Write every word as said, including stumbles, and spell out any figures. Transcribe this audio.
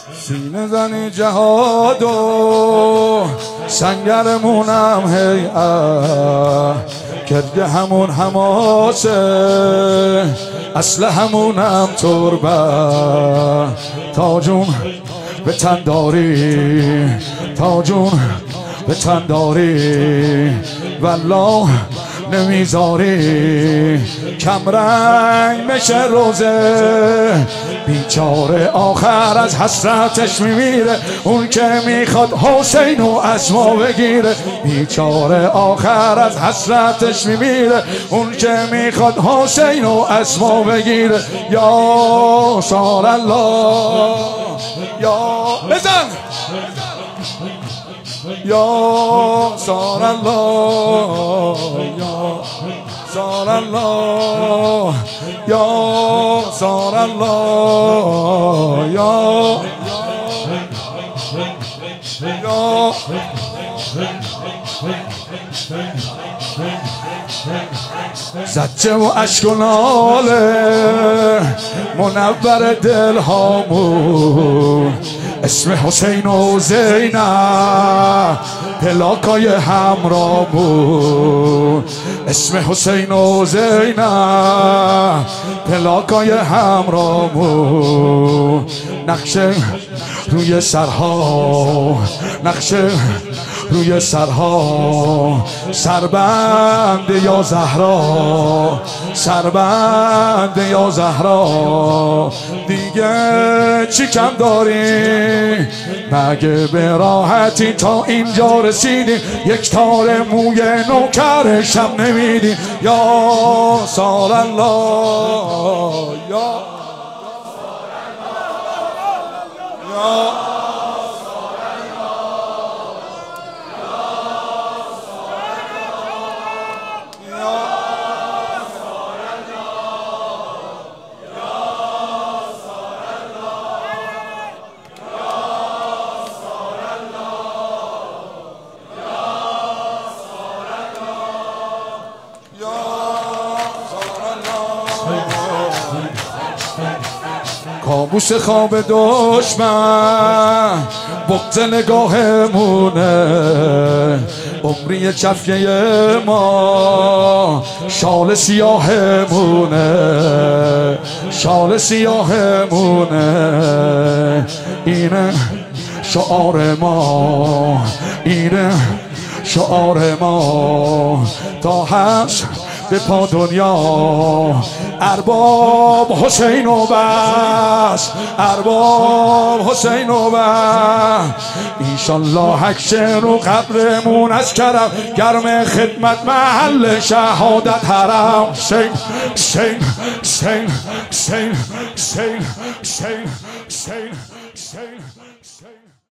سینه زنی جهاد و سنگرمونم هیئت کرده همون حماسه اصل همونم تربه تاجون به تن داری تاجون به تن داری والله نمیذاری کمرنگ بشه روزه بیچاره آخر از حسرتش میمیره اون که میخواد حسین و اسما بگیره بیچاره آخر از حسرتش میمیره اون که میخواد حسین و اسما بگیره یا سال الله یا بزن یا سال الله یا سال الله یا سال الله یا یا زجه و اشک و ناله منور دل هامون اسم حسین و زینب پلاکای همرامون اسم حسین و زینب پلاکای همرامون نقشه روی سرها نقشه روی سرها سربند یا زهرا سربند یا زهرا دیگه چی کم داری مگه به راحتی تا اینجا رسیدی یک تار موی نوکرشم نمیدی یا سال الله یا یا کابوس خواب دشمن بغض نگاهمونه عمری چفیه ما شال سیاهمونه شال سیاهمونه اینه شعار ما اینه شعار ما تا هست به پا دنیا ارباب حسین و بس ارباب حسین و بس ایشالله حکشه رو قبرمون از کرم گرم خدمت محل شهادت حرم حسین حسین حسین حسین حسین حسین حسین حسین